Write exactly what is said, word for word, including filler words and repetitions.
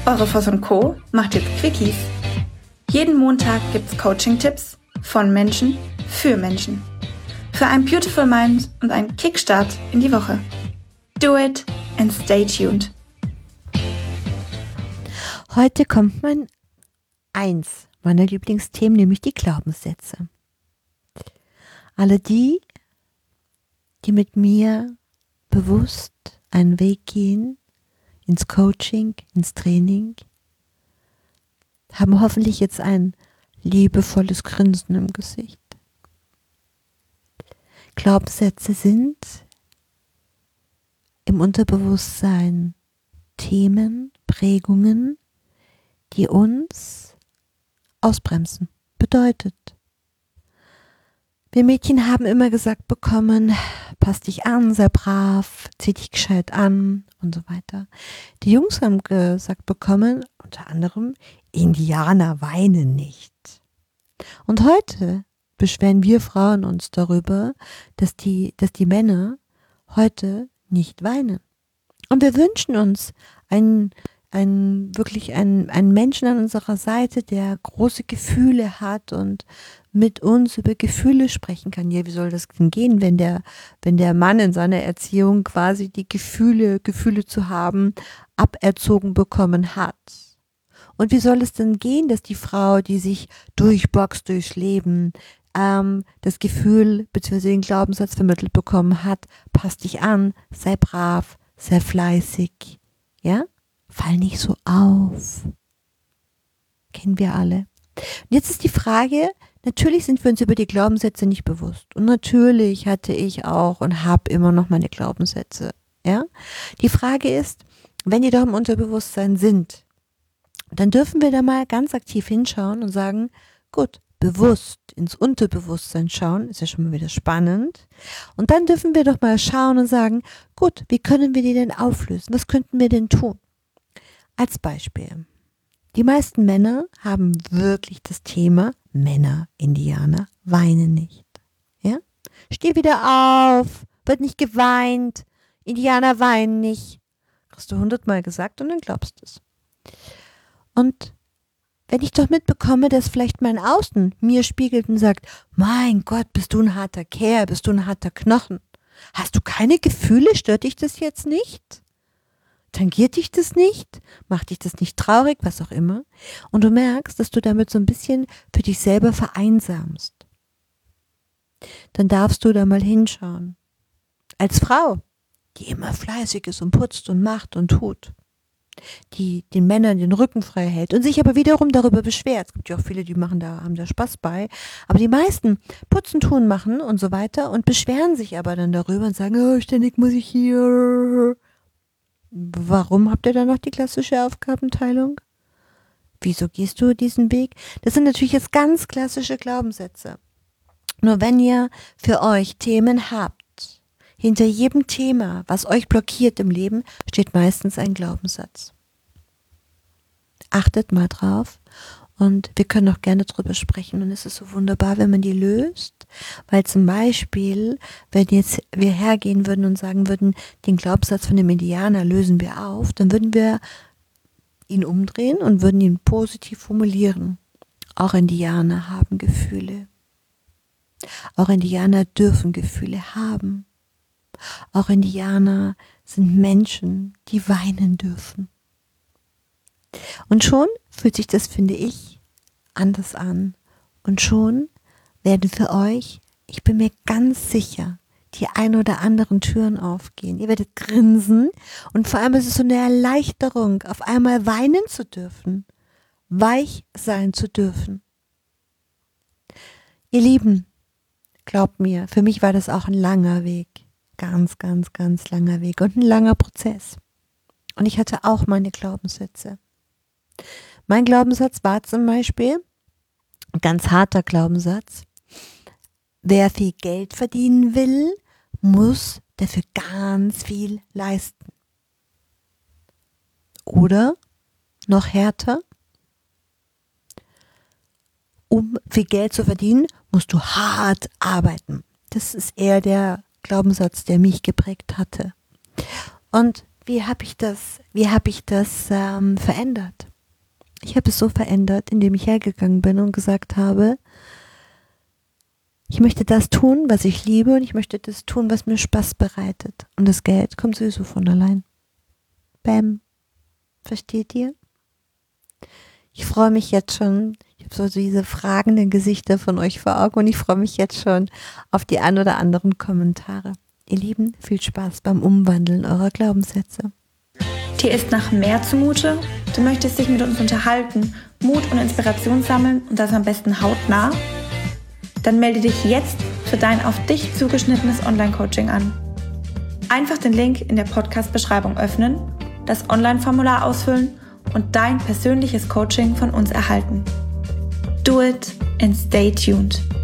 Eure Voss und Co. macht jetzt Quickies. Jeden Montag gibt's Coaching-Tipps von Menschen für Menschen. Für ein Beautiful Mind und einen Kickstart in die Woche. Do it and stay tuned. Heute kommt mein eins meiner Lieblingsthemen, nämlich die Glaubenssätze. Alle die, die mit mir bewusst einen Weg gehen, ins Coaching, ins Training, haben hoffentlich jetzt ein liebevolles Grinsen im Gesicht. Glaubenssätze sind im Unterbewusstsein Themen, Prägungen, die uns ausbremsen. Bedeutet, wir Mädchen haben immer gesagt bekommen, pass dich an, sei brav, zieh dich gescheit an und so weiter. Die Jungs haben gesagt bekommen, unter anderem, Indianer weinen nicht. Und heute beschweren wir Frauen uns darüber, dass die, dass die Männer heute nicht weinen. Und wir wünschen uns einen, einen, wirklich einen, einen Menschen an unserer Seite, der große Gefühle hat und mit uns über Gefühle sprechen kann. Ja, wie soll das denn gehen, wenn der, wenn der Mann in seiner Erziehung quasi die Gefühle, Gefühle zu haben, aberzogen bekommen hat? Und wie soll es denn gehen, dass die Frau, die sich durchboxt durchs Leben, ähm, das Gefühl bzw. den Glaubenssatz vermittelt bekommen hat, pass dich an, sei brav, sei fleißig, ja? Fall nicht so auf. Kennen wir alle. Und jetzt ist die Frage, natürlich sind wir uns über die Glaubenssätze nicht bewusst. Und natürlich hatte ich auch und habe immer noch meine Glaubenssätze. Ja? Die Frage ist, wenn die doch im Unterbewusstsein sind, dann dürfen wir da mal ganz aktiv hinschauen und sagen, gut, bewusst ins Unterbewusstsein schauen, ist ja schon mal wieder spannend. Und dann dürfen wir doch mal schauen und sagen, gut, wie können wir die denn auflösen? Was könnten wir denn tun? Als Beispiel. Die meisten Männer haben wirklich das Thema, Männer, Indianer, weinen nicht. Ja? Steh wieder auf, wird nicht geweint, Indianer weinen nicht. Kriegst du hundertmal gesagt und dann glaubst du es. Und wenn ich doch mitbekomme, dass vielleicht mein Außen mir spiegelt und sagt, mein Gott, bist du ein harter Kerl, bist du ein harter Knochen. Hast du keine Gefühle, stört dich das jetzt nicht? Tangiert dich das nicht? Macht dich das nicht traurig? Was auch immer. Und du merkst, dass du damit so ein bisschen für dich selber vereinsamst. Dann darfst du da mal hinschauen. Als Frau, die immer fleißig ist und putzt und macht und tut. Die den Männern den Rücken frei hält und sich aber wiederum darüber beschwert. Es gibt ja auch viele, die machen da, haben da Spaß bei. Aber die meisten putzen, tun, machen und so weiter und beschweren sich aber dann darüber und sagen, oh, ständig muss ich hier. Warum habt ihr dann noch die klassische Aufgabenteilung? Wieso gehst du diesen Weg? Das sind natürlich jetzt ganz klassische Glaubenssätze. Nur wenn ihr für euch Themen habt, hinter jedem Thema, was euch blockiert im Leben, steht meistens ein Glaubenssatz. Achtet mal drauf und wir können auch gerne drüber sprechen und es ist so wunderbar, wenn man die löst, weil zum Beispiel, wenn jetzt wir hergehen würden und sagen würden, den Glaubenssatz von dem Indianer lösen wir auf, dann würden wir ihn umdrehen und würden ihn positiv formulieren. Auch Indianer haben Gefühle. Auch Indianer dürfen Gefühle haben. Auch Indianer sind Menschen, die weinen dürfen. Und schon fühlt sich das, finde ich, anders an. Und schon werden für euch, ich bin mir ganz sicher, die ein oder anderen Türen aufgehen. Ihr werdet grinsen und vor allem ist es so eine Erleichterung, auf einmal weinen zu dürfen, weich sein zu dürfen. Ihr Lieben, glaubt mir, für mich war das auch ein langer Weg. Ganz, ganz, ganz langer Weg und ein langer Prozess. Und ich hatte auch meine Glaubenssätze. Mein Glaubenssatz war zum Beispiel, ein ganz harter Glaubenssatz, wer viel Geld verdienen will, muss dafür ganz viel leisten. Oder, noch härter, um viel Geld zu verdienen, musst du hart arbeiten. Das ist eher der Glaubenssatz, der mich geprägt hatte. Und wie habe ich das, wie habe ich das ähm, verändert? Ich habe es so verändert, indem ich hergegangen bin und gesagt habe, ich möchte das tun, was ich liebe, und ich möchte das tun, was mir Spaß bereitet. Und das Geld kommt sowieso von allein. Bäm. Versteht ihr? Ich freue mich jetzt schon, ich habe so diese fragenden Gesichter von euch vor Augen und ich freue mich jetzt schon auf die ein oder anderen Kommentare. Ihr Lieben, viel Spaß beim Umwandeln eurer Glaubenssätze. Dir ist nach mehr zumute? Du möchtest dich mit uns unterhalten, Mut und Inspiration sammeln und das am besten hautnah? Dann melde dich jetzt für dein auf dich zugeschnittenes Online-Coaching an. Einfach den Link in der Podcast-Beschreibung öffnen, das Online-Formular ausfüllen und dein persönliches Coaching von uns erhalten. Do it and stay tuned.